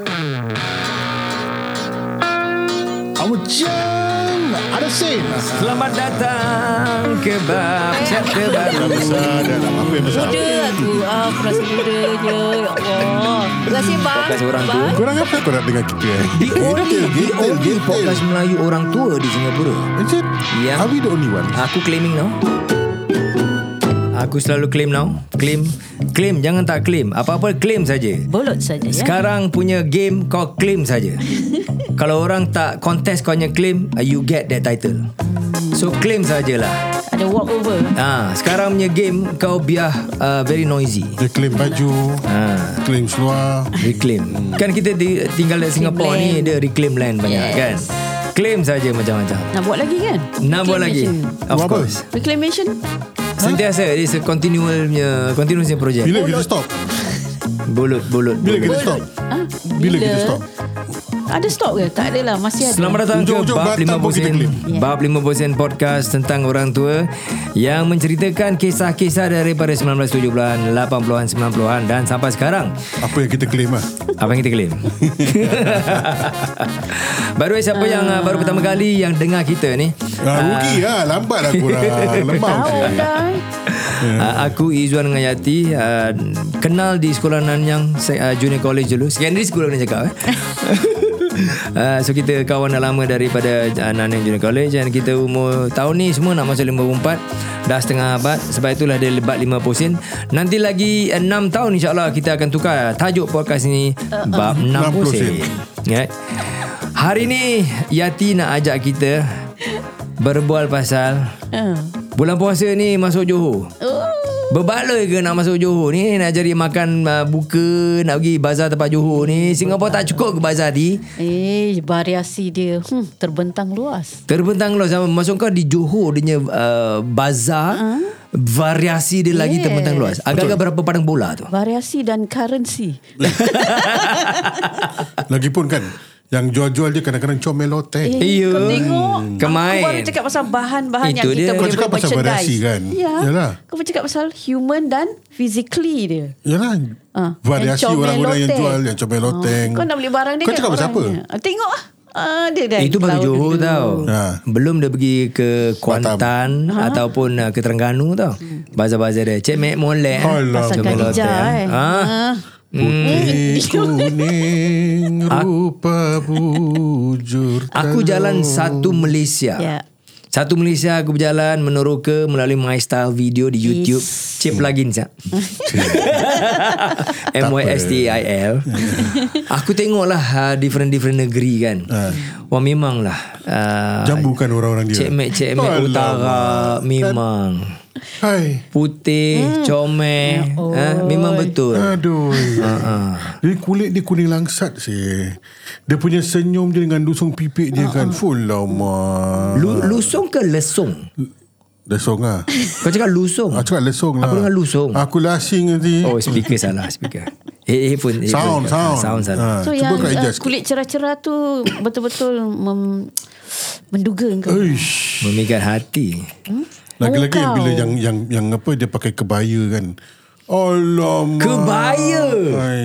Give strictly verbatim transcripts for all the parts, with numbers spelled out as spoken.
Amucang ada sen. Selamat datang ke bab chapter baru. Besar dalam apa yang besar? Muda aku. Ah, aku rasa muda je. Ya Allah. Terima kasih bang. Podcast orang tua. Korang apa korang dengar kita eh? The only, the only podcast Melayu orang tua di Singapura. Is it? Ya. Are we the only one? Aku claiming now. Aku selalu claim now. Claim. Claim, jangan tak claim. Apa-apa claim saja. Bolot saja ya. Sekarang punya game kau claim saja. Kalau orang tak contest kau hanya claim, you get that title. So claim sajalah. Ada walk over. Ah, sekarang punya game kau biar uh, very noisy. Dia claim baju, Ah, claim seluar. reclaim. Kan kita di, tinggal di Singapura ni, land. dia reclaim land banyak Yes. kan. Claim saja macam-macam. Nak buat lagi kan? Nak buat lagi. Reclamation. Of Buat apa? course. Reclamation. Sentiasa it's a continual punya continuous punya project. Bila kita stop? Bulut bulut. Bila bulut. kita stop? Ha? Bila kita stop? Ada stop ke? Tak adalah. Masih ada. Selamat datang ke Ujung-ujung Bab Batam lima pun kita puluh sen. claim. Bab lima puluh sen podcast tentang orang tua yang menceritakan kisah-kisah daripada sembilan belas tujuh puluhan, lapan puluhan, sembilan puluhan dan sampai sekarang. Apa yang kita claim lah? Apa yang kita claim? Baru siapa yang uh, baru pertama kali yang dengar kita ni? Ah, rugi lah. Lambat lah korang. Lemah Tahu je. dah. Uh, aku Izzuan dengan Yati uh, kenal di sekolah Nanyang uh, Junior College dulu. Secondary school ni cakap eh. Uh, so kita kawan dah lama daripada uh, Nanyang Junior College. Dan kita umur tahun ni semua nak masuk lima puluh empat. Dah setengah abad. Sebab itulah dia lebat lima puluh sen. Nanti lagi enam tahun insyaAllah kita akan tukar tajuk podcast ni uh, Bab enam puluh sen. Yeah. Hari ni Yati nak ajak kita berbual pasal Uh. bulan puasa ni masuk Johor. Oh. Berbaloi ke nak masuk Johor ni? Nak cari makan uh, buka, nak pergi bazar tempat Johor ni. Singapura tak cukup ke bazar ni? Eh, variasi dia hmm, terbentang luas. Terbentang lah sama. Masuk kau di Johor dia punya uh, bazar, uh-huh. variasi dia lagi Yes. terbentang luas. Agak-agak berapa padang bola tu? Variasi dan currency. Lagipun kan, yang jual-jual dia kadang-kadang comel loteng. Eh, Iya. kau tengok. Kemain. Aku baru cakap pasal bahan-bahan Itu yang kita dia. boleh Kau cakap pasal merchandise. variasi kan? Ya. Yalah. Kau bercakap pasal human dan physically dia. Yalah. Ah, Variasi yang comel orang-orang yang loteng. jual, yang comel loteng. Kau nak beli barang dia Kau kan cakap pasal apa? orangnya. Ah, tengok lah. Ah, dia dah Itu baru laut Johor dulu. tau. Ha. Belum dia pergi ke Kuantan ataupun uh, ke Terengganu tau. Bazar-bazar dia. Cik Mek molek. Alah. Pasal Comel Khadijah loteng. eh. Ha? Ah. Putih kuning rupa bujur. Aku jalan satu Malaysia. Ya. Satu Malaysia aku berjalan meneroka melalui My Style video di YouTube. Yes. Cip plugin sah. M Y S T I L. Aku tengoklah uh, different-different negeri kan. Uh. Wah memanglah. Uh, Jambukan orang-orang dia. Cik Mek, Cik Mek Alamak. Utara memang. Hai. Putih, hmm. comel. Oh. Ha, memang betul. Aduh. Uh-uh. Dia kulit dia kuning langsat sih. Dia punya senyum dia dengan lusung pipik dia kan. Full lama. Lu, lusung ke lesung? Lesung lah. Kau cakap lusung? Aku cakap lesung lah. Aku dengar lusung. Aku lasing nanti. Oh, speaker salah, speaker. Eh, earphone, Sound, earphone. sound. Sound salah. Ha, So cuba yang kau uh, adjust. kulit cerah-cerah tu betul-betul mem, menduga kau. Uish. Memikat hati. Hmm? Lagi-lagi Oh, kau. bila yang yang yang apa dia pakai kebaya kan. Alamak. Kebaya. Hai.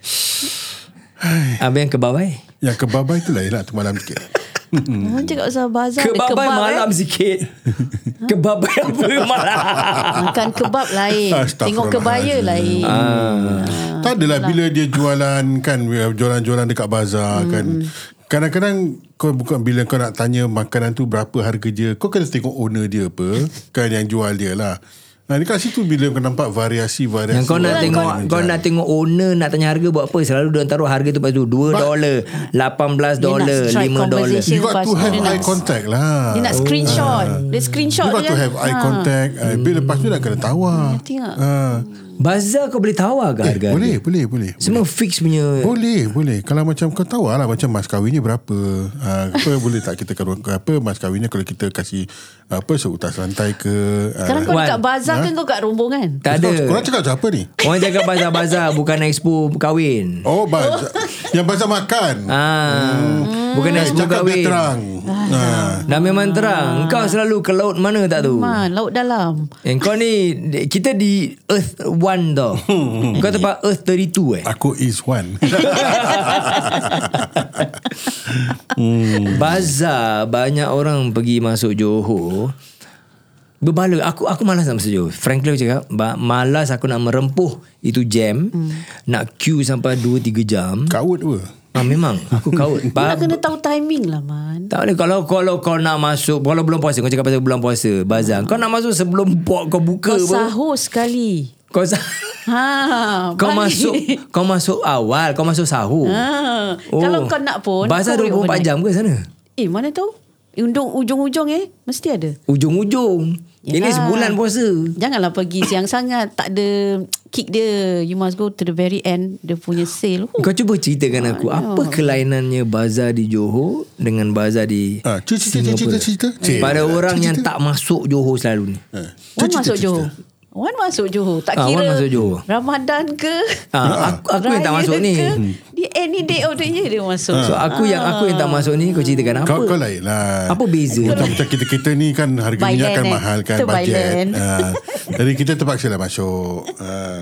Apa yang kebabai? Yang kebabai tu lain lah tu malam sikit. Orang cakap pasal bazar ada Kebabai kebab, malam eh. sikit. Kebabai apa malam? Makan kebab lain. Tengok kebaya lain. Ah. Tak adalah bila dia jualan kan, jualan-jualan dekat bazar Hmm. kan. Kadang-kadang kau bukan bila kau nak tanya makanan tu berapa harga dia, kau kena tengok owner dia apa, kan yang jual dia lah. Nah, dekat situ bila kau nampak variasi-variasi. Yang kau nak orang tengok yang kau jual. nak tengok owner nak tanya harga buat apa? Selalu dia taruh harga tu lepas tu dua dolar, lapan belas Dia nak dolar, strike lima dolar. conversation. You got Lepas to tu have dia nak- eye contact lah. Dia nak screenshot. Dia screenshot You got dia. to have eye Ha. contact. Ah, Bila lepas tu nak kena tawar. Tengok. Ah. Bazar kau boleh tawar ke Eh, harga? boleh, boleh, boleh. Semua fix punya. Boleh, boleh. Kalau macam kau tahu lah macam mas kahwinnya berapa. Uh, kau boleh tak kita kalau apa mas kahwinnya kalau kita kasih apa seutas rantai ke. Uh, Sekarang kau Wan. dekat bazar Ha? ke kau kat rombongan? Tak ada. Korang cakap macam apa ni? Orang cakap bazar-bazar bukan expo kahwin. Oh, bazar. Yang bazar makan. Ah, bukan Eh, expo cakap biar kahwin. terang. Ah, Dah memang terang. Kau selalu ke laut mana tak tahu. Man, laut dalam. Eh, kau ni kita di Earth One tau. Kau tempat Earth thirty two eh. Aku is one. Bazar banyak orang pergi masuk Johor. Berbala. Aku aku malas nak masuk Johor. Frankly aku cakap, malas aku nak merempuh itu jam. Hmm. Nak queue sampai two to three jam. Kawut apa? Ah, memang aku kaut. Nak kena tahu timing lah, Man. Tak boleh. Kalau kalau kau nak masuk, kalau bulan puasa, kau cakap pasal bulan puasa, bazar. Kau nak masuk sebelum port kau buka Kau apa? sahur sekali. Kau sah Ha, kau balik. masuk kau masuk awal, kau masuk sahur. Ha. Oh. Kalau kau nak pun bazar kau twenty four overnight. jam ke sana? Eh, mana tahu? Ujung, ujung-ujung eh mesti ada. Ujung-ujung. Ini Yalah. sebulan puasa. Janganlah pergi siang sangat. Tak ada kick dia. You must go to the very end. Dia punya sale. Huh. Kau cuba ceritakan aku apa kelainannya bazar di Johor dengan bazar di Ah, cerita, cerita, cerita, cerita, cerita. pada Cerita, orang yang cerita. tak masuk Johor selalu ni. Ah, Wan cerita, masuk cerita. Johor. Wan masuk Johor. Tak Ah, kira Wan masuk Johor. Ramadan ke, Ah, aku, aku yang tak raya masuk ni. ke, di any day of the year dia masuk. So aku yang aku yang tak masuk ni, kau ceritakan apa? Kau, kau lain lah. Apa beza? Macam, macam kita-kita ni kan harga By minyak land, kan eh. mahal kan, Kita by bajet. land. Ah, jadi kita terpaksa lah masuk. Ah,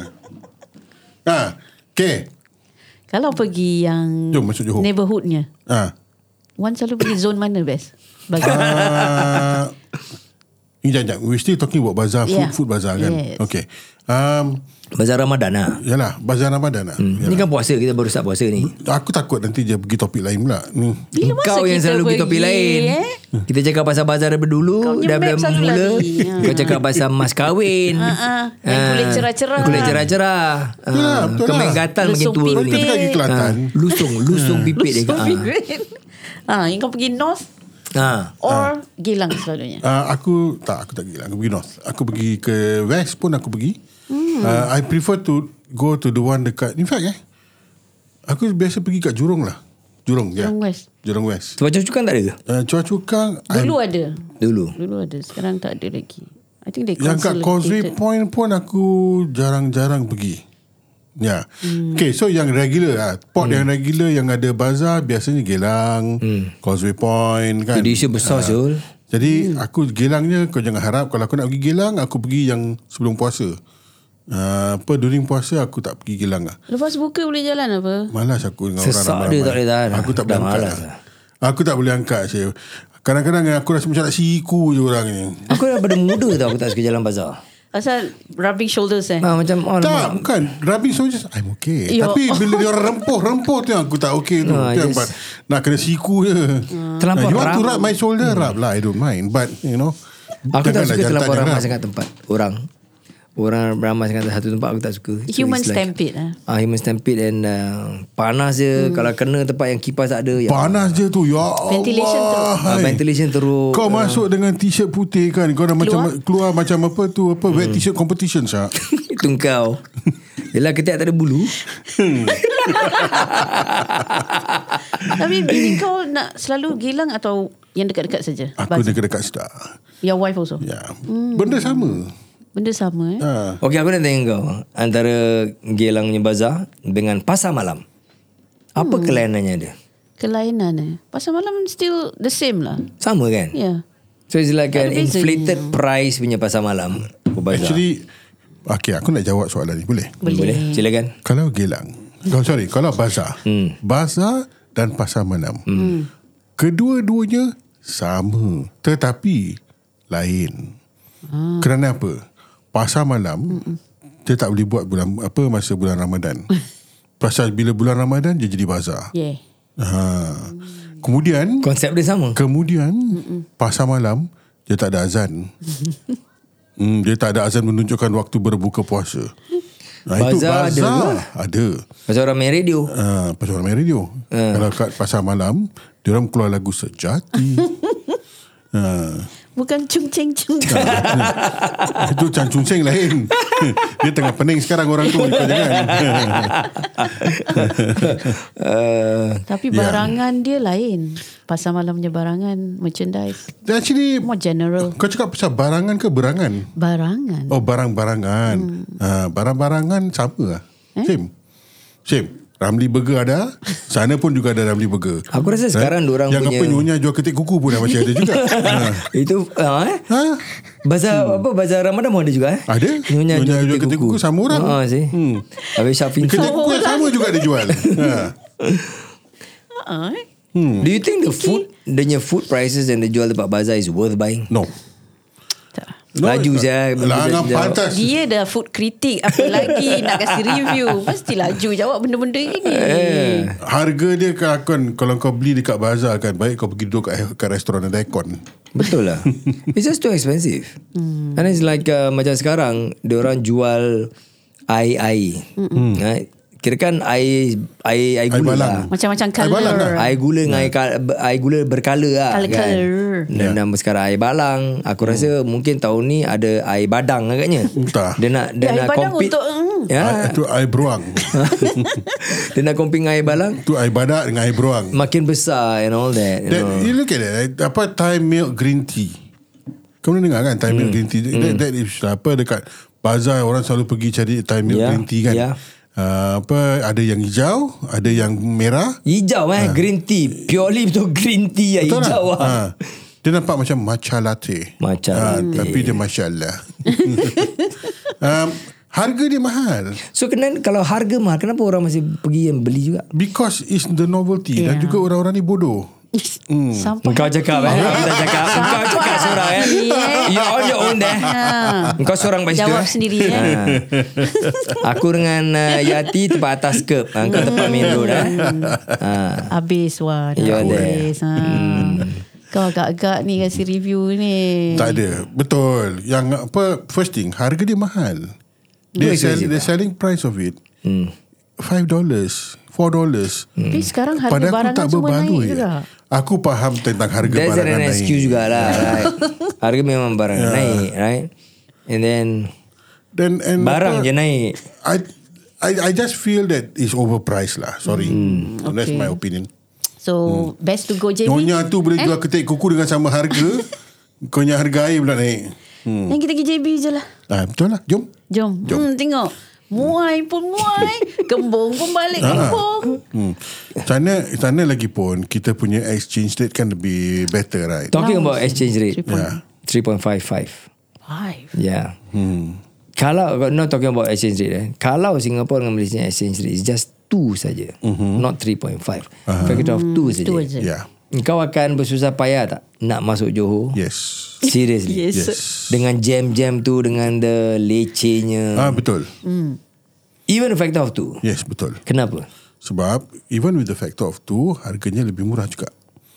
ah, okay. Kalau pergi yang Jom masuk Johor. neighborhoodnya, Ah, Wan selalu pergi zone mana best? Bagi ah, Ini jangan, we still talking about bazar, food, Yeah. food bazar kan. Yes. Okay. Um, Bazar Ramadan lah. yalah, bazar Ramadan lah. Hmm. Ni kan puasa, kita baru start puasa ni. Aku takut nanti dia pergi topik lain pula. Ni. bila masa Kau yang kita selalu pergi topik lain. Eh? Kita cakap pasal bazar daripada dulu, Kau punya daripada map selalu mula. lari. Ha. Kau cakap pasal mas kahwin. Ha, ha. Yang kulit cerah-cerah. Kulit cerah-cerah. Ah, Yalah, betul Kemek lah. gatal makin Lusung tua pipit. ni. Kita dekat pergi Kelantan. Ah, lusung, lusung pipit dia. Lusung Ah. pipit. Ah, yang kau pergi north Ah. or Geylang selalunya. Uh, aku tak, aku tak pergi lah. Aku pergi north. Aku pergi ke west pun aku pergi. Hmm. Uh, I prefer to go to the one dekat. In fact eh, aku biasa pergi kat Jurong lah. Jurong, ya. Jurong West. Jurong West. Sebab cukan tak ada ke? Uh, Chua Chu Kang. Dulu ada. Dulu. Dulu ada. Sekarang tak ada lagi. I think they Yang kat Causeway consolidated. Point pun aku jarang-jarang pergi. Ya. Hmm. Okay, so yang regular lah. Port hmm. yang regular yang ada bazar biasanya Geylang, hmm. Causeway Point kan. Jadi isu besar, Syul. Jadi hmm. aku Geylangnya kau jangan harap kalau aku nak pergi Geylang aku pergi yang sebelum puasa. Uh, apa during puasa aku tak pergi Geylang lah. Lepas buka boleh jalan apa? Malas aku dengan Sesak orang dia ramai-ramai. tak boleh tahan. Aku tak Dah boleh angkat. malas Lah. Aku tak boleh angkat saya. Kadang-kadang aku rasa macam nak siku je orang ni. Aku daripada muda tau aku tak suka jalan bazar. Asal rubbing shoulders eh. Ah, macam oh, Tak, lama. bukan. Rubbing soldiers, I'm okay. Yo. Tapi bila dia orang rempuh-rempuh tu yang aku tak okay tu. Ah, Tu yang just- buat- nak kena siku je. Terlampau Nah, you want to ram- rub my shoulder, rub lah. I don't mind. But, you know. Aku tak janganlah suka jantan terlampau yang ramai rub. sangat tempat orang. Orang ramai sangat satu tempat aku tak suka. So Human it's like- stampede eh. Ah, human stampede and uh, panas je. Hmm. Kalau kena tempat yang kipas tak ada. Ya, Panas je tu. Ya Ventilation Allah. teruk. ah, hai. ventilation teruk. Kau masuk dengan t-shirt putih kan. Kau dah macam keluar macam apa tu. Apa wet t-shirt competition sah. Itu kau. Yelah ketiak tak ada bulu. Tapi bini kau nak selalu Geylang atau yang dekat-dekat saja? Aku dekat-dekat sedar. Your wife also? Ya. Benda sama. Benda sama eh. Ha. Okey, aku nak tanya kau. Antara Geylang punya bazar dengan pasar malam. Apa hmm. kelainannya dia? Kelainan eh. Pasar malam still the same lah. Sama kan? Yeah. So it's like Tak an ada beza. inflated price punya pasar malam. Bazar. Actually, okay, aku nak jawab soalan ni. Boleh? Boleh. Boleh? Silakan. Kalau Geylang, oh, sorry, kalau bazar, Hmm. bazar dan pasar malam, Hmm. kedua-duanya sama, tetapi lain. Ah. Kerana apa? Pasar malam Mm-mm. dia tak boleh buat bulan apa masa bulan Ramadan. Pasal bila bulan Ramadan dia jadi bazar. Yeah. Ha. Kemudian Konsep dia sama. kemudian Mm-mm. pasar malam dia tak ada azan. hmm, dia tak ada azan menunjukkan waktu berbuka puasa. Nah, itu Bazar ada bazar ke? ada. Pasal orang main radio. Uh, pasal orang main radio. Uh. Kalau kat pasar malam, dia orang keluar lagu Sejati. uh. Bukan cung ceng cung. Itu Chan Chung Seng lain. Dia tengah pening sekarang orang tu. Kau jangan. uh, Tapi Ya. barangan dia lain. Pasar malamnya barangan, merchandise. Actually, More general. kau cakap pasal barangan ke berangan? Barangan. Oh, barang-barangan. Hmm. Uh, barang-barangan sama lah. Eh? Same. Same. Ramly Burger ada. Sana pun juga ada Ramly Burger. Aku rasa sekarang diorang Yang punya apa Nyonya jual ketik kuku pun dah masih ada juga. ha. Itu ha, eh? Ha? Bazar hmm. apa Bazar Ramadan pun ada juga eh? Ada. Nyonya, Nyonya jual jual ketik kuku sama orang. Ha sih. Hmm. Habis Syafin Ketik kuku yang sama juga dia jual. ha. Uh, eh? hmm. Do you think the food the food prices yang dia jual tempat bazar is worth buying? No. Tak. No, Laju saya Langan pantas. Dia dah food critic. Apa lagi nak kasih review? Mesti laju jawab benda-benda gini. Eh. Harga dia kan, kalau kau beli dekat bazar kan, baik kau pergi duduk kat, kat restoran ada aircon. Betul lah. It's just too expensive. Hmm. And it's like uh, macam sekarang diorang jual air-air. Hmm. Right? Kira kan air air air gula lah. Macam-macam Air balang colour. lah. Air gula dengan air, air gula berkala lah. Colour-colour. Kan? Dan nama sekarang air balang. Aku rasa mungkin tahun ni ada air badang agaknya. Entah. Dia nak dia Dia air nak badang compete. untuk mm. Ya. Ah, Itu air beruang. Dia nak compete dengan air balang. Itu air badak dengan air beruang. Makin besar and all that. You That, know. you look at that, apa Thai milk green tea. Kau pernah dengar kan Thai milk green tea? That, that is apa dekat bazar orang selalu pergi cari Thai milk Yeah, green tea kan. yeah. Uh, apa ada yang hijau, ada yang merah. Hijau eh green tea. Purely betul green tea yang Betul hijau tak? lah. Ha. Dia nampak macam matcha latte. Matcha Ha, latte. Tapi dia masya-Allah. um, harga dia mahal. So kena, kalau harga mahal, kenapa orang masih pergi yang beli juga? Because it's the novelty. Dan Yeah. juga orang-orang ni bodoh. Hmm. Sampai Engkau cakap eh Aku dah cakap Engkau cakap seorang eh You're on your own there. Engkau seorang kat situ jawab eh. sendiri eh. Ha. Aku dengan uh, Yati tempat atas curb. ha, Engkau tempat main road eh. ha. Habis wah dah You're there. habis. Ha. Kau agak-agak ni kasih review ni. Tak ada. Betul. Yang apa, first thing, harga dia mahal. Dia sell, the selling price of it Hmm. five dollars, four dollars. Tapi sekarang harga Pada aku barangan tak semua naik berbaloi. juga. Aku faham tentang harga That's barangan an naik. excuse jugalah, right? Harga memang barang Yeah. naik, right? And then Dan and barang apa, je naik. I, I I just feel that it's overpriced lah. Sorry. Hmm. So that's Okay. my opinion. So best to go J B. Nyonya tu boleh jual ketik kuku dengan sama harga. Kau punya harga air pula naik. Hmm. Yang kita pergi J B je lah. Ah, betul lah. Jom. Jom. Jom. Hmm, tengok. Muai pun muai. Kembung pun balik kembung. Hmm. Sana sana lagi pun kita punya exchange rate kan lebih better, right? Talking about exchange rate. Yeah. three point five five. Five. Yeah. Hmm. Kalau not talking about exchange rate eh. Kalau Singapore dengan Malaysia exchange rate is just two saja. Mm-hmm. Not three point five. Uh-huh. Factor of two saja. Two je. Yeah. Kau akan bersusah payah tak nak masuk Johor? Yes. Seriously. Yes. Yes. Dengan jam-jam tu, dengan the lecehnya. Ah, betul. Even a factor of two. Yes, betul. Kenapa? Sebab even with the factor of two, harganya lebih murah juga.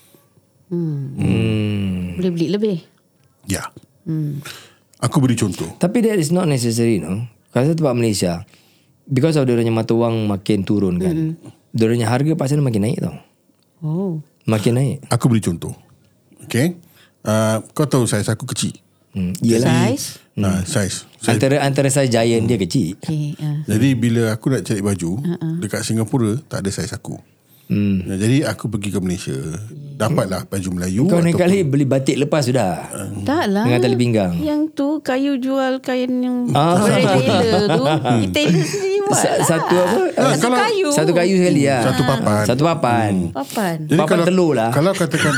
Hmm. Boleh beli lebih. Ya. Hmm. Aku beri contoh. Tapi that is not necessary, no. Kalau tempat Malaysia, because of diorangnya mata wang makin turun kan, mm-hmm. diorangnya harga pasal makin naik tau. Oh. Makin naik. Aku beri contoh. Okay. Uh, kau tahu saiz aku kecil. Hmm. Yelah. Size. Nah, saiz. Saiz. Antara antara size giant dia kecil. Okay. Uh. Jadi bila aku nak cari baju uh-uh. dekat Singapura tak ada saiz aku. Hmm. Nah, jadi aku pergi ke Malaysia, dapatlah baju Melayu. Kau naik ataupun- kali beli batik lepas sudah. Tak lah. Dengan tali pinggang. Yang tu kayu jual kain yang Ah. tailor tu. Tailor sendiri buat Sa- lah. satu apa? Ah, Satu kalau- kayu. Satu kayu sekali lah. Satu papan. Satu papan. Papan. Jadi Papan kalau, telur lah. Kalau katakan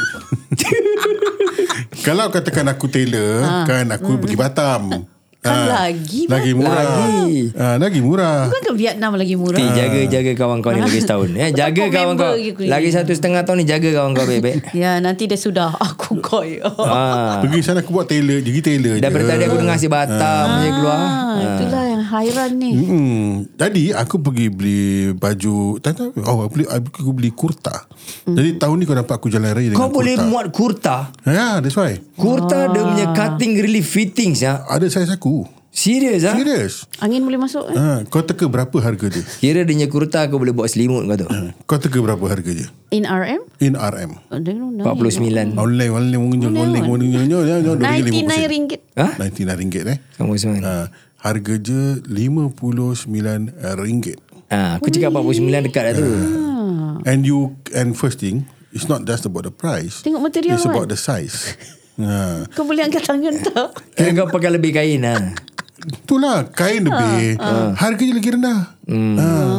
Kalau katakan aku tailor kan aku pergi Batam. Kan Ah, lagi lagi murah. Lagi. Ah, lagi murah. Bukan ke Vietnam lagi murah? Ti, jaga jaga kawan kau ni lagi setahun. Eh, jaga Aku kawan member kau. gitu ni. Lagi satu setengah tahun ni jaga kawan kau baik-baik. Ya, nanti dia sudah aku koi. Ah. Pergi sana aku buat tailor, jadi tailor je. Daripada tadi aku dengar si Batam je keluar. Ah, itulah yang hairan ni. Hmm. Jadi aku pergi beli baju. Tak tahu. Oh, aku beli aku beli kurta. Jadi tahun ni kau nampak aku jalan raya dengan Kau boleh kurta. muat kurta. Ya, that's why. Kurta dia punya cutting really fittings ya. Ada saiz aku. Serius ah? Serius. Angin boleh masuk eh? Ha, kau teka berapa harga dia? Kira dia punya kurta aku boleh buat selimut kau tu. Kau teka berapa harga dia? In R M? In R M. Oh, dia nak empat puluh sembilan. Online, online, online, online, online, ninety-nine ringgit. Ha? sembilan puluh sembilan ringgit eh. Kamu sembilan. Ha, harga je lima puluh sembilan ringgit. Ah, aku cakap empat puluh sembilan dekat dah tu. And you and first thing, it's not just about the price. Tengok material It's kan? about the size. Ha. Kau boleh angkat tangan tak? Kan kau pakai lebih kain ah. Itulah kain lebih. Harganya lagi rendah. Hmm. Ha.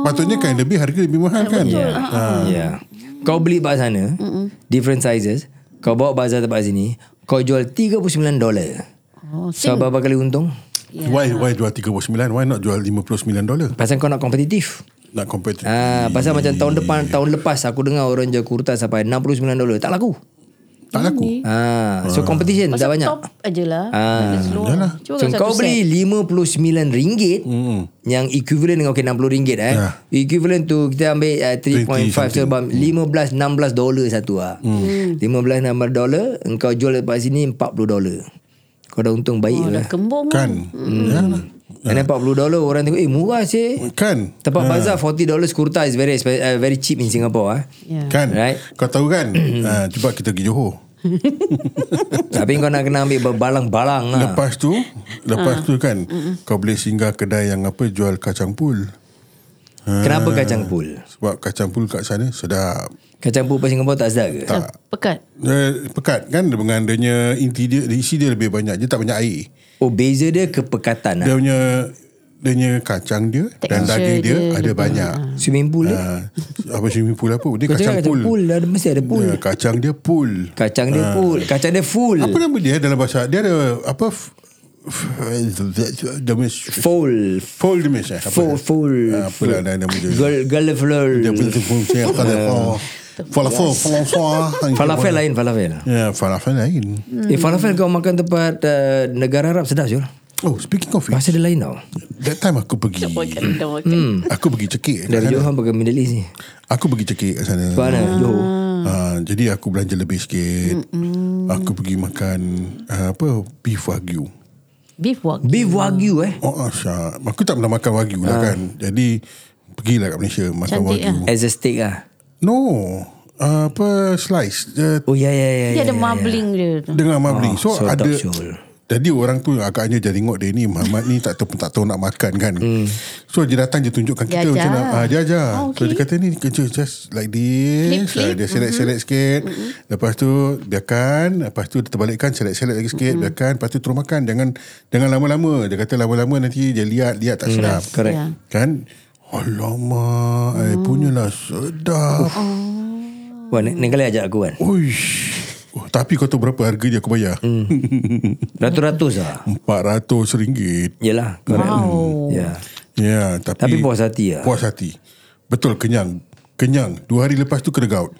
Patutnya kan lebih harga lebih mahal kan. Ya. Yeah. Yeah. Kau beli bak sana, Mm-mm. different sizes. Kau bawa bazar tempat sini, kau jual tiga puluh sembilan dolar. Oh, So berapa kali untung? Yeah. Why why jual tiga puluh sembilan? Why not jual lima puluh sembilan dolar? Pasal kau nak kompetitif. Nak compare. Ah, pasal macam tahun depan, tahun lepas aku dengar orang jual kurta sampai enam puluh sembilan dolar. Tak laku. Tak laku. Ah, so competition dah banyak. Top aje lah. Ah, yalah. So kau beli lima puluh sembilan ringgit mm. yang equivalent dengan okay, enam puluh ringgit eh. Yeah. Equivalent tu kita ambil uh, tiga perpuluhan lima so about lima belas enam belas dolar satu ah. Mm. lima belas enam belas dolar engkau jual dekat sini empat puluh dolar. Kau dah untung baik Oh, lah. dah kembung Kan. Hmm. Ya. Dan empat puluh dolar orang tengok eh murah sih. Kan. Tempat bazar forty dollars kurta is very uh, very cheap in Singapore ah. Yeah. Kan. Right. Kau tahu kan? uh, cuba kita pergi Johor. Tapi kau nak kena ambil berbalang-balang lah. Lepas tu, lepas tu kan kau boleh singgah kedai yang apa jual kacang pul. Kenapa kacang pul? Sebab kacang pul kat sana sedap. Kacang pul pasal Singapore tak sedap ke? Tak. Pekat. Eh, pekat kan dengan adanya inti dia, isi dia lebih banyak. Dia tak banyak air. Oh, beza dia kepekatan lah. Dia punya dia punya kacang dia dan Texture daging dia, dia ada lebih- banyak. Swimming pool dia? Uh, apa swimming pool apa? Dia Kau kacang cakap pul. kacang pool lah, mesti ada pool. Ya, kacang dia pul. Kacang dia full. Kacang dia full. Apa nama dia dalam bahasa? Dia ada apa? f- f- Demis. Full. Full demis eh? Apa? Full. Full. Ah, apa lah nama dia? Girl, girl floor. Dia betul-betul saya kata oh. Falafel, falafel. Falafel lain, falafel. Ya, falafel lain. Eh, falafel kau makan tempat uh, negara Arab sedap je. Oh, speaking of it, Bahasa dia lain tau. that time aku pergi. Hmm. Aku pergi cekik kat Dari sana. Johor pergi Middle East ni. Aku pergi cekik kat sana. Mana? Johor. Uh, jadi aku belanja lebih sikit. Aku pergi makan uh, apa beef wagyu. Beef wagyu. Beef wagyu eh. Oh, Asya. Aku tak pernah makan wagyu lah kan. Jadi pergilah kat Malaysia makan Cantik wagyu. As a steak lah. No, uh, apa slice uh, Oh ya ya ya. Dia ya, ada ya. marbling dia tu. dengan marbling. Oh, so sedap ada. syul. Jadi orang tu agaknya dia tengok dia ni Muhammad ni tak tahu tak tahu nak makan kan. Hmm. So dia datang dia tunjukkan Dia kita macam ajar. mana. Ah, dia ajar. Oh, So dia okay. kata ni kerja just like this. Flip, flip. Ah, dia select-select sikit. Mm-hmm. Lepas tu biarkan, lepas tu dia terbalikkan select-select lagi sikit, mm-hmm. biarkan, lepas tu terus makan. Jangan jangan lama-lama. Dia kata lama-lama nanti dia lihat lihat tak sedap. Correct. Ya. Kan? Alamak, eh, punyalah sedap. Wah, ni, ni kali ajak aku kan. Uish. Oh, tapi kau tahu berapa harga dia aku bayar? Hmm. Ratus-ratus lah. empat ratus ringgit. Yelah, correct. Wow. Ya. Ya, tapi Tapi puas hati lah. Puas hati. Betul, kenyang. Kenyang. Dua hari lepas tu kena gout.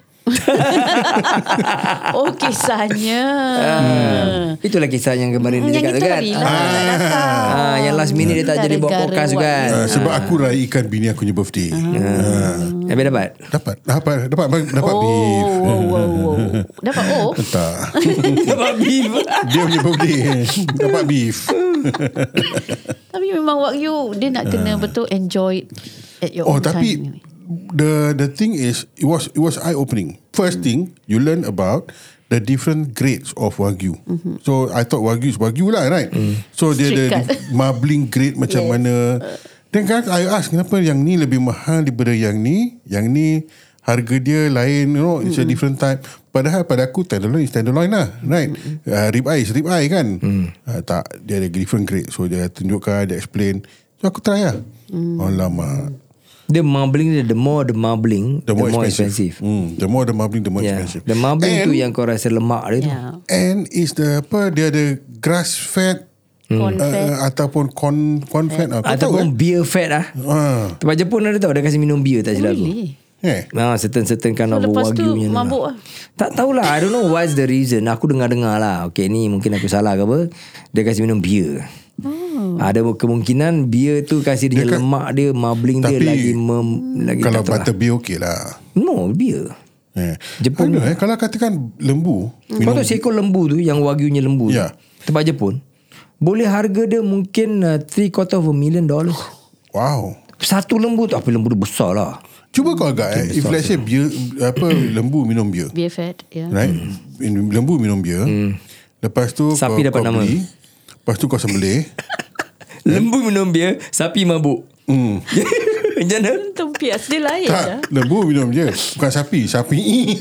Oh, kisahnya. Ah, itulah kisah yang kemarin Hmm, dia yang cakap tu itu kan. hari lah. Tak datang. Ah, yang last minute dia tak jadi buat Gara-gara podcast tu kan. Uh, sebab aku raikan bini aku punya birthday. Uh, Habis dapat? dapat. Dapat. Dapat, dapat Oh, beef. wow, wow, wow. Dapat oh. Tak. Dapat beef. Dia punya birthday. Dapat beef. Tapi memang wagyu dia nak kena betul enjoy at your Oh, own tapi time. the the thing is it was it was eye opening. First thing you learn about the different grades of wagyu. Mm-hmm. So I thought wagyu is wagyu lah, right? Mm. So dia Straight ada cut. marbling grade macam Yes. mana. Then kan I ask kenapa yang ni lebih mahal daripada yang ni? Yang ni harga dia lain, you know, it's a different type. Padahal pada aku tenderloin is tenderloin lah, right? Mm. Uh, rib eye is rib eye kan? Mm. Uh, tak, dia ada different grade. So dia tunjukkan, dia explain. So aku try lah. Mm. Alamak. The marbling dia, the more the marbling, The more, expensive. expensive. Hmm, the more the marbling, the more Yeah. expensive. The marbling and, tu yang kau rasa lemak dia tu. Yeah. and is the apa dia ada grass fat Corn uh, fat. ataupun corn corn fat ah. Kau tahu Ataupun eh? beer fat lah. Ah, Tempat Jepun ada tahu dia kasi minum beer tak silap aku. Really? eh. Ah, certain-certain kind So, of lepas tu wagyu punya tu mabuk lah. lah. Tak tahulah, I don't know what's the reason. Aku dengar-dengar lah. Okay, ni mungkin aku salah ke apa. Dia kasi minum beer. Oh. Ada kemungkinan beer tu kasi dia, Dia kan- lemak dia, marbling dia Tapi, lagi mem, lagi Kalau tak tahu butter lah. beer okey lah. No, beer. Eh. Jepun Ada, eh, kalau katakan lembu Kau minum, tahu seekor lembu tu, yang wagyunya lembu tu, Ya. tempat Jepun, boleh harga dia mungkin uh, three quarter of a million dollars. wow. Satu lembu tu, apa lembu tu besar lah. Cuba kau agak eh, if let's say beer, apa lembu minum beer, Beer fat. Yeah. right? Mm. Lembu minum beer. Mm. Lepas tu Sapi kau, dapat kau nama. beli, lepas tu kau sembelih. Lembu minum beer, sapi mabuk. Hmm. Macam mana? Tempias dia lain lah. Tak, lembu minum je. Bukan sapi, sapi.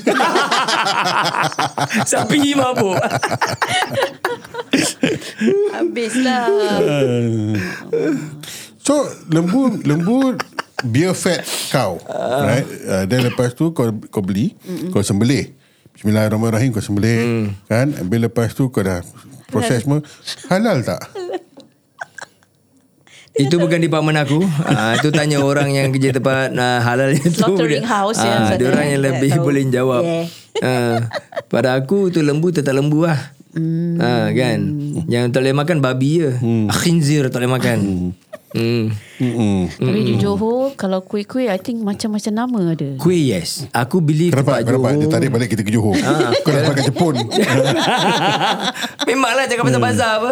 Sapi mabuk. Habislah. So lembu lembu beer fat cow, right? Uh, then lepas tu kau kau beli, mm-hmm. kau sembelih. Bismillahirrahmanirrahim, kau sembelih, mm. kan? Habis lepas tu kau dah proses semua. Halal tak? Itu bukan department aku. Ah, itu tanya orang yang kerja tempat uh, halal itu. Slaughtering house ah, ya. Dia orang yang lebih tahu. boleh jawab. Yeah. Ah, pada aku tu lembu tetap lembu lah. Hmm. Ah, kan. Yang tak boleh makan babi je. Hmm. Khinzir tak boleh makan. Hmm. Hmm. Tapi di Johor kalau kuih-kuih I think macam-macam nama ada. Kuih yes. Aku believe Kenapa? tempat Kenapa? Johor. Dia tarik balik kita ke Johor. Kau dah pakai Jepun. Memanglah cakap pasal bazar apa.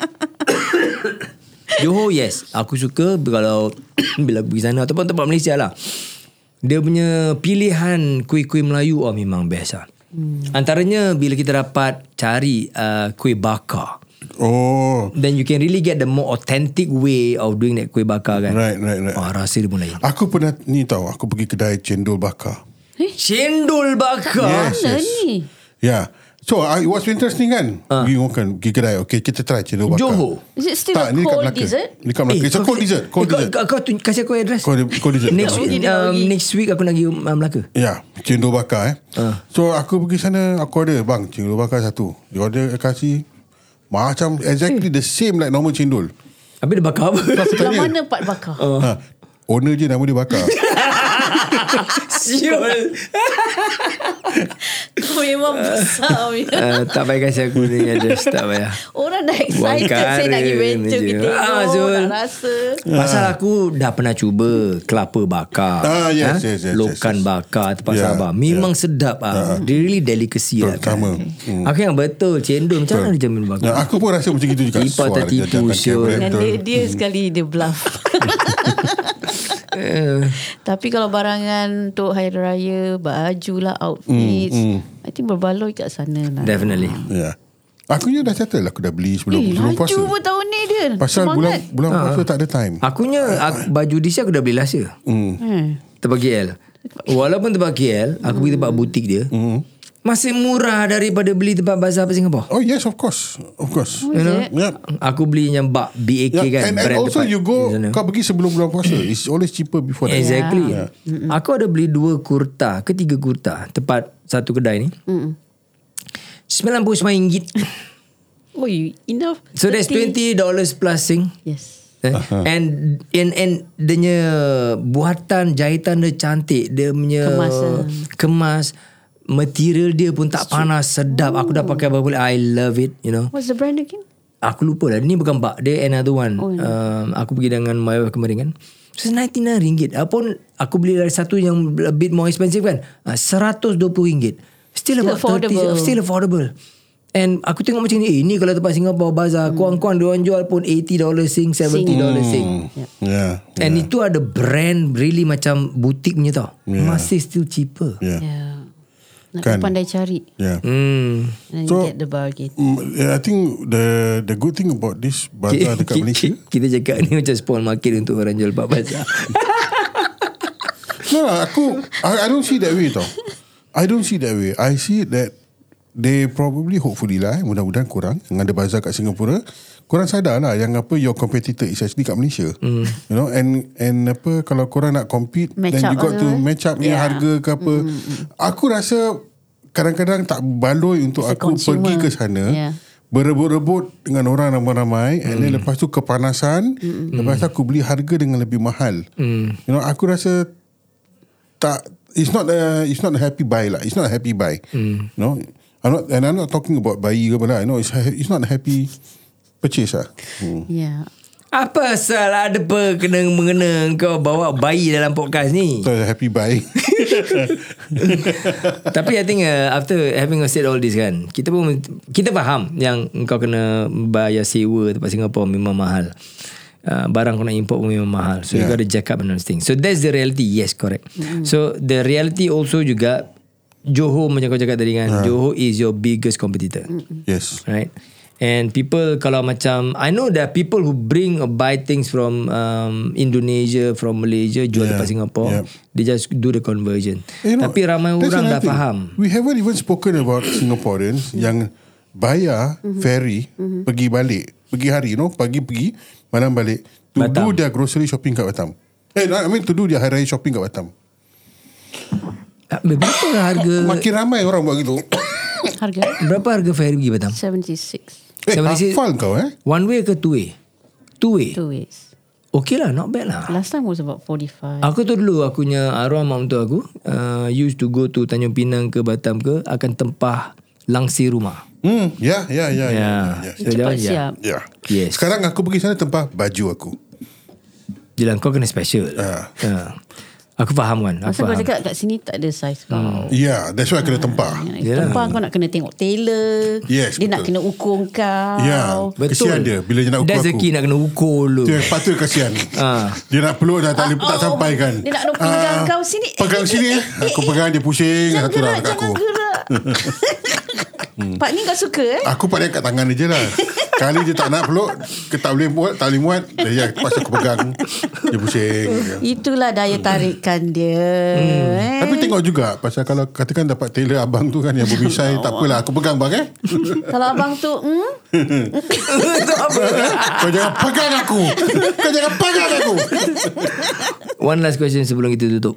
Johor yes. Aku suka kalau bila pergi sana ataupun tempat Malaysia lah. Dia punya pilihan kuih-kuih Melayu oh memang best lah. Hmm. Antaranya bila kita dapat cari uh, kuih bakar. Oh. Then you can really get the more authentic way of doing that kuih bakar kan. Right, right, right. Oh, rasa dia pun lain. Aku pernah ni tahu, aku pergi kedai cendol bakar. Eh? Cendol bakar. Yes, Mana yes. ni? Yeah. So uh, it was interesting kan. Uh. Pergi makan, pergi kedai. Okay, kita try cendol bakar. Johor. Is it still Tak, a ni dekat cold Melaka. dessert? Ni dekat Melaka. It's a kau- cold dessert. Cold eh, kau, dessert. kau, kau tu, kasih aku address. Cold, cold dessert. Next Tak week, pergi, tak um, pergi. next week aku nak pergi uh, Melaka. Ya, cendol bakar eh. Ah. So aku pergi sana, aku order, bang, cendol bakar satu. Dia order kasih macam exactly the same like normal cendol. Habis dia bakar apa? Aku Yang tanya, mana part bakar? ha, owner je nama dia bakar. Siul. Kau memang besar. uh, tak payah kasih aku ni address. Tak payah. Orang dah excited Wangkara saya nak pergi venture je. kita Ah, tengok, Zul. nak rasa. Pasal aku dah pernah cuba kelapa bakar. Ah, yes, yes, yes, Lokan yes, yes. bakar tempat Yeah, Sabah. Memang sedap ah. Dia really delicacy lah kan. Sama. Hmm. Aku yang betul cendol macam mana dia jamin bakar. Nah, aku pun rasa macam itu juga. Ipar Suara tertipu, jajanan Syul. kamera Dan betul. dia, dia sekali dia bluff. Eh, Tapi kalau barangan untuk Hari Raya, baju lah, outfits, Mm, I think berbaloi kat sana lah. Definitely. Ya. Aku je dah settle, aku dah beli sebelum Eh, sebelum laju puasa. pun tahun ni dia. Pasal bulan Semangat. bulan puasa tak ada time. Akunya aku, baju this year aku dah beli last year. Hmm. Hmm. Tempat K L. Walaupun tempat K L, aku pergi tempat butik dia. Hmm. Masih murah daripada beli tempat bazar apa Singapore. Oh yes, of course. Of course. Oh, You know? is it? Yeah. Aku beli yang bak B A K Yeah. kan. And, and brand also tempat you go, di sana. kau pergi sebelum bulan puasa. It's always cheaper before that. Exactly. Yeah. Aku ada beli dua kurta, ketiga kurta tempat satu kedai ni. Mm. sembilan puluh sembilan ringgit. Oh, you enough. So that's twenty dollars plus sing. Yes. Eh? And and and dia punya buatan jahitan dia cantik, dia punya Kemasan. kemas, material dia pun tak panas, sedap. Aku dah pakai berapa kali. I love it, you know. What's the brand again? Aku lupa lah. Ni bukan bak, dia another one. Oh, yeah. um, aku pergi dengan my wife kemarin kan. So ninety-nine ringgit. Apun aku beli dari satu yang a bit more expensive kan. Uh, one hundred twenty ringgit. Still, Still about thirty, affordable. still affordable. And aku tengok macam ni, eh, ni kalau tempat Singapore Bazaar, hmm. kuang-kuang diorang jual pun eighty dollars sing, seventy dollars sing. Yeah. And itu ada brand really macam butik punya tau. Yeah. Masih still cheaper. Yeah. Yeah. Nak Kan. pandai cari. Yeah. Hmm. And So, get the bargain. Mm, yeah, I think the the good thing about this bazaar dekat Malaysia. Kita cakap ni macam spawn market untuk orang jual bak bazar. No, aku I, I don't see that way tau. I don't see that way. I see that they probably hopefully lah, eh, mudah-mudahan korang yang ada bazar kat Singapura, korang sadar lah yang apa your competitor is actually kat Malaysia. Mm. You know, and and apa kalau korang nak compete, Match then up you got also, to eh? match up yeah. Yeah. harga ke apa. Mm, mm. Aku rasa kadang-kadang tak baloi untuk As a aku consumer. pergi ke sana. Yeah. Berebut-rebut dengan orang ramai-ramai mm. and then lepas tu kepanasan, mm. lepas tu aku beli harga dengan lebih mahal. Mm. You know, aku rasa tak, it's not a it's not a happy buy lah. It's not a happy buy. Mm. You know, I'm not and I'm not talking about bayi ke apa lah. You know, it's it's not a happy purchase lah. Hmm. Yeah. Apa salah ada apa kena mengena kau bawa bayi dalam podcast ni? So a happy buy. Tapi I think uh, after having said all this kan, kita pun kita faham yang kau kena bayar sewa tempat Singapore memang mahal. Uh, barang kau nak import pun memang mahal. So yeah. you got to jack up and those things. So that's the reality. Yes, correct. Mm-hmm. So the reality also juga Johor macam kau cakap tadi kan, uh. Johor is your biggest competitor. Mm-hmm. Yes. Right? And people kalau macam I know there are people who bring or buy things from um, Indonesia, from Malaysia, jual Yeah. dekat Singapore. Yeah. They just do the conversion. You know, Tapi ramai that's orang dah another thing. faham. We haven't even spoken about Singaporeans yang bayar Mm-hmm. ferry mm-hmm. pergi balik, pergi hari, you know, pagi pergi, malam balik to Batam. do their grocery shopping kat Batam. Eh, I mean to do dia hari raya shopping kat Batam. Berapa harga? Makin ramai orang buat gitu. Harga Berapa harga ferry pergi Batam? seventy-six. Eh, seventy-six. hafal kau eh? One way ke two way? Two way. Two ways. Okay lah, not bad lah. Last time was about forty-five. Aku tu dulu akunya arwah mak mentua aku uh, used to go to Tanjung Pinang ke Batam ke akan tempah langsir rumah. Hmm, ya, ya, ya, ya. Ya. ya, So, Cepat dia- siap. ya. Yes. Sekarang aku pergi sana tempah baju aku. Jelah kau kena special. Ah. Uh. Aku faham kan. Aku Masa kau faham. cakap kat sini tak ada saiz kau. Ya, yeah, that's why kena tempah. Nak Yelah. tempah kau nak kena tengok tailor. Yes, Dia nak betul. kena ukur kau. Ya, kesian dia bila dia nak ukur That's the aku. key, nak kena ukur dulu. Dia patut kasihan. Ah. Dia nak peluk dah tak, tak sampai kan. Dia nak pegang Ah, kau sini. Pegang sini eh. Aku pegang dia pusing. Jangan Satu lah gerak, kat jangan aku. gerak. Pak ni kau suka eh? Aku pakai kat tangan dia je lah. Kali dia tak nak peluk, ke tak boleh buat, tak boleh muat. Dia ya, pasal aku pegang. Dia pusing. Itulah daya tarikan dia. Eh. Tapi tengok juga, pasal kalau katakan dapat tailor abang tu kan yang bermisai, tak apalah, aku pegang bang eh. Kalau abang tu hmm? Kau jangan pegang aku. Kau jangan pegang aku. One last question sebelum kita tutup.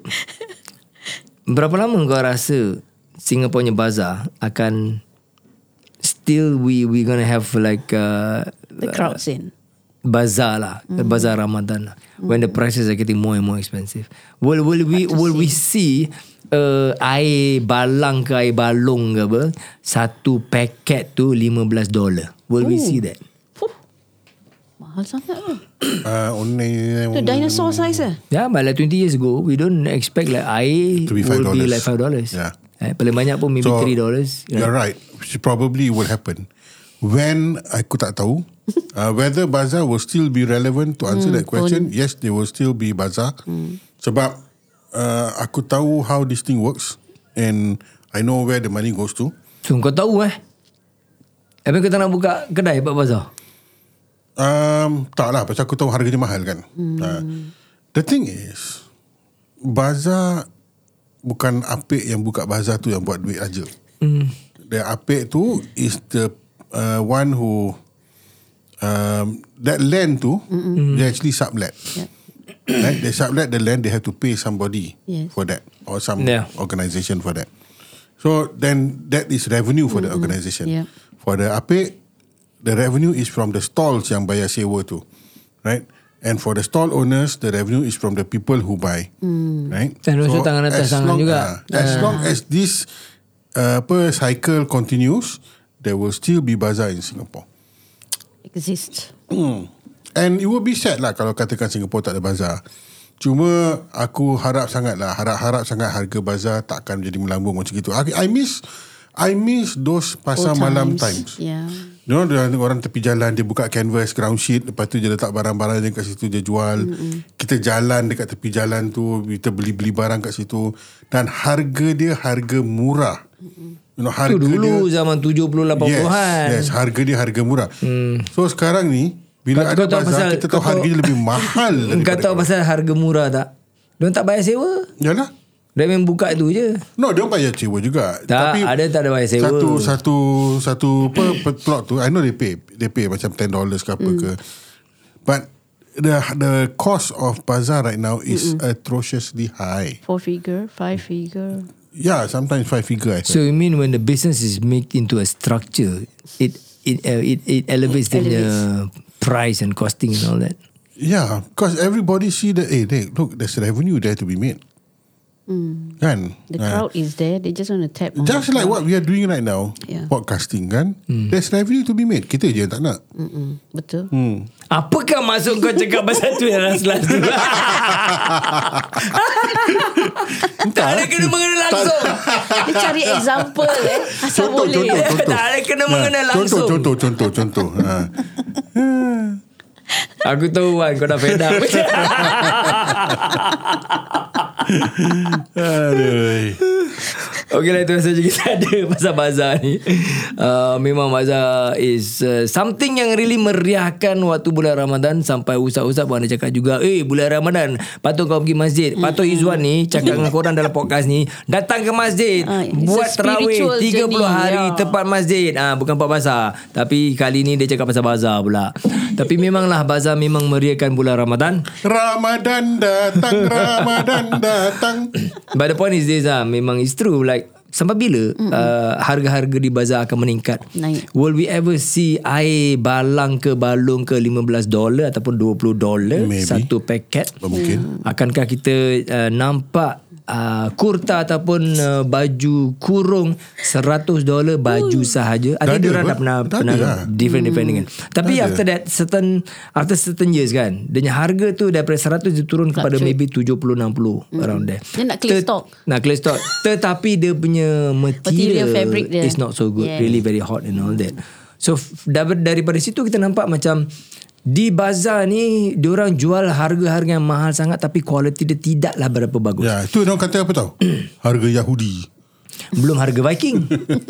Berapa lama kau rasa Singapore punya bazaar akan still we we gonna have like uh, The crowds in. bazaar lah, mm. bazaar Ramadan lah. Mm. When the prices are getting more and more expensive. Will will we will we see uh, air balang ke air balong ke apa, satu paket tu lima belas dolar. Will Ooh. we see that? Fuh. Mahal sangat tu. Uh, only, Tu dinosaur size eh? Yeah, but like twenty years ago, we don't expect like air To be will five be dollars. like five dollars. Yeah. Eh, paling banyak pun maybe So, three dollars. You're right. Which probably will happen. When, aku tak tahu, uh, whether bazaar will still be relevant to answer Hmm, that question. Yes, there will still be bazaar. Sebab uh, aku tahu how this thing works and I know where the money goes to. So kau tahu eh. Habis kau tak nak buka kedai buat bazar? Um, tak lah, pasal aku tahu harganya mahal kan. Hmm. Uh, the thing is, bazaar bukan apik yang buka bazaar tu yang buat duit aja. Hmm. The apik tu is the uh, one who um, that land tu mm-hmm. they actually sublet. Yeah. Right? They sublet the land. They have to pay somebody Yes. for that or some Yeah. organisation for that. So then that is revenue for mm-hmm. the organisation. Yeah. For the apik, the revenue is from the stalls yang bayar sewa tu, right? And for the stall owners, the revenue is from the people who buy, mm. right? Dan also tangan atas as tangan long, juga. Uh, as long as this uh, apa cycle continues, there will still be bazaar in Singapore. Exist. Hmm. And it would be sad lah kalau katakan Singapore tak ada bazaar. Cuma aku harap sangat lah, harap-harap sangat harga bazaar takkan menjadi melambung macam itu. I, I miss, I miss those pasar Old malam times. times. Yeah. You know, dia orang tepi jalan, dia buka canvas, ground sheet, lepas tu dia letak barang-barang dia kat situ, dia jual. Mm-hmm. Kita jalan dekat tepi jalan tu, kita beli-beli barang kat situ. Dan harga dia harga murah. Mm-hmm. You know, harga Tu dulu dia, zaman tujuh puluh lapan puluhan. yes, yes, harga dia harga murah. Hmm. So sekarang ni, bila Kau- ada kau tahu bazar, pasal- kita tahu kau harganya tahu- lebih mahal Kau daripada tahu pasal harga murah tak? Diorang tak bayar sewa. Yalah. Dia main buka tu je. No, dia bayar sewa juga. Tak, ada tak ada bayar sewa. Satu satu satu apa per plot tu, I know they pay, they pay macam ten dollars ke apa mm. ke. But the the cost of bazaar right now is Mm-mm. atrociously high. Four figure, five figure. Yeah, sometimes five figure. I So think. you mean when the business is made into a structure, it it uh, it, it elevates the uh, price and costing and all that. Yeah, because everybody see that. Hey, hey, look, there's revenue there to be made. Mm. Kan? The Ah. crowd is there. They just want to tap. on Just the like crowd. what we are doing right now, Yeah. podcasting kan. There's revenue to be made. Kita je yang tak nak. Mm-mm. Betul. Hmm. Apakah maksud kau cakap pasal tu yang last-last tu? Tak ada kena mengena langsung. Dia cari example eh. Asal Contoh, boleh. contoh, contoh. Tak ada kena mengena Ha, langsung. Contoh, contoh, contoh, contoh. Ha. Aku tahu Wan, kau dah fed up. Aduh. Okay lah, itu saja kita ada pasal bazar ni. uh, Memang bazar is uh, something yang really meriahkan waktu bulan Ramadan. Sampai ustaz-ustaz pun ada cakap juga, eh bulan Ramadan patut kau pergi masjid. Patut Izwan ni cakap dengan korang dalam podcast ni, datang ke masjid, uh, buat tarawih tiga puluh journey, hari yeah. tepat masjid. Ah, bukan buat bazar. Tapi kali ni dia cakap pasal bazar pula. Tapi memanglah bazar memang meriahkan bulan Ramadan. Ramadan datang, Ramadan datang. But the point is this lah, memang it's true. Like, sampai bila uh, harga-harga di bazar akan meningkat? Naik. Will we ever see air balang ke balung ke lima belas dolar ataupun dua puluh dolar satu paket? Mungkin. Akankah kita uh, nampak uh, kurta ataupun uh, baju kurung seratus dolar baju sahaja? Ada dia orang dah pernah Dah pernah ada lah. different different kan. Tapi Dah after that certain after certain years kan, dia harga tu daripada seratus dia turun kepada Fluctuate. maybe tujuh puluh enam puluh around there. Dia nak clear Ter- stock. Nak clear stock. Tetapi dia punya material, Material fabric dia. is not so good. Yeah. Really very hot and all that. So f- dar- daripada situ kita nampak macam di bazar ni diorang jual harga-harga yang mahal sangat tapi kualiti dia tidaklah berapa bagus. Ya, itu orang kata apa tau? Harga Yahudi. Belum harga Viking.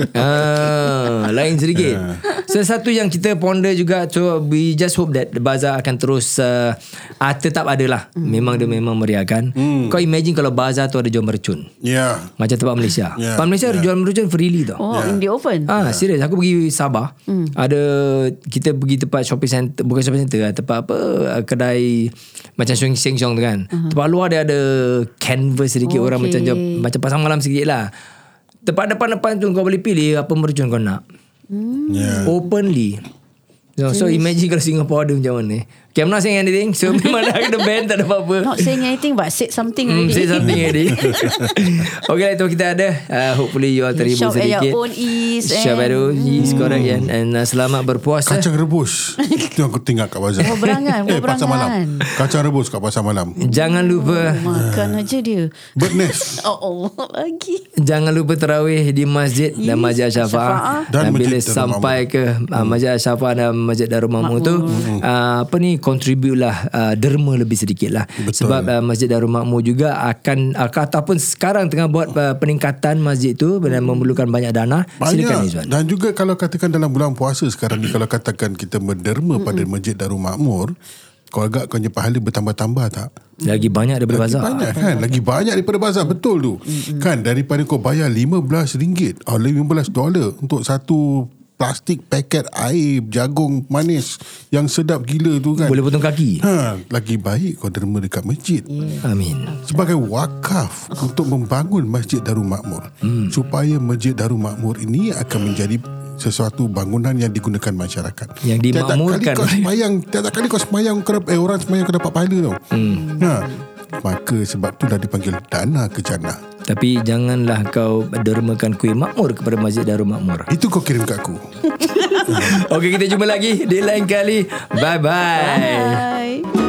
ah, lain sedikit. Sesuatu yang kita ponder juga. So we just hope that the bazar akan terus uh, uh, tetap ada lah. Memang dia memang meriahkan. Hmm. Kau imagine kalau bazar tu ada jual mercun. Ya. Macam tempat Malaysia. Yeah, Tempat Malaysia yeah. ada jual mercun freely tau. Oh, in the open. Ah, serius. Aku pergi Sabah. Hmm. Ada kita pergi tempat shopping center, bukan shopping center lah, tempat apa kedai macam Sheng Sheng tu kan. Uh-huh. Tempat luar dia ada canvas sedikit, Oh, orang okay. macam macam pasang malam sikit lah. Tempat depan-depan tu kau boleh pilih apa mercun kau nak. Ya. Openly. So, so imagine kalau Singapore ada macam mana. Okay, I'm not saying anything. So memang dah kena ban, tak ada apa-apa. Not saying anything but said something Hmm, already. say something already. Okay, itu kita ada. Uh, hopefully you all terhibur Shop at sedikit. your own ease. Shop at your own ease, Hmm. correct kan. And uh, selamat berpuasa. Kacang rebus. Itu yang aku tinggal kat bazar. Oh, berangan, Eh, oh, pasar malam. berangan. Kacang rebus kat pasar malam. Jangan lupa Makan aja dia. Bird nest. Oh Allah lagi. Jangan lupa tarawih di masjid dan Masjid Syafa'ah. Dan Dan bila Masjid Darul sampai ke uh, Masjid Syafa'ah dan Masjid Darul Makmur tu, uh, apa ni, contribute lah uh, derma lebih sedikit lah. Betul. Sebab uh, Masjid Darul Makmur juga akan uh, ataupun sekarang tengah buat uh, peningkatan masjid tu dan memerlukan banyak dana. Silakan Izwan. Dan juga kalau katakan dalam bulan puasa sekarang ni, kalau katakan kita menderma pada Masjid Darul Makmur, kau agak kau punya pahala bertambah-tambah tak? Lagi banyak daripada Lagi bazar. banyak kan? Lagi banyak daripada bazar. Betul tu. Kan, daripada kau bayar lima belas ringgit atau lima belas dolar untuk satu plastik paket air jagung manis yang sedap gila tu kan. Boleh potong kaki. Ha, lagi baik kau derma dekat masjid. Amin. Sebagai wakaf untuk membangun Masjid Darul Makmur. Hmm. Supaya Masjid Darul Makmur ini akan menjadi sesuatu bangunan yang digunakan masyarakat. Yang dimakmurkan. Tiap-tiap kali kau semayang, tiap-tiap kali kau semayang, kau dapat, eh, orang semayang kau dapat pahala tau. Hmm. Ha, maka sebab tu dah dipanggil dana ke jannah. Tapi janganlah kau dermakan kuih makmur kepada Masjid Darul Makmur. Itu kau kirim kat aku. Okey, kita jumpa lagi di lain kali. Bye-bye. Bye.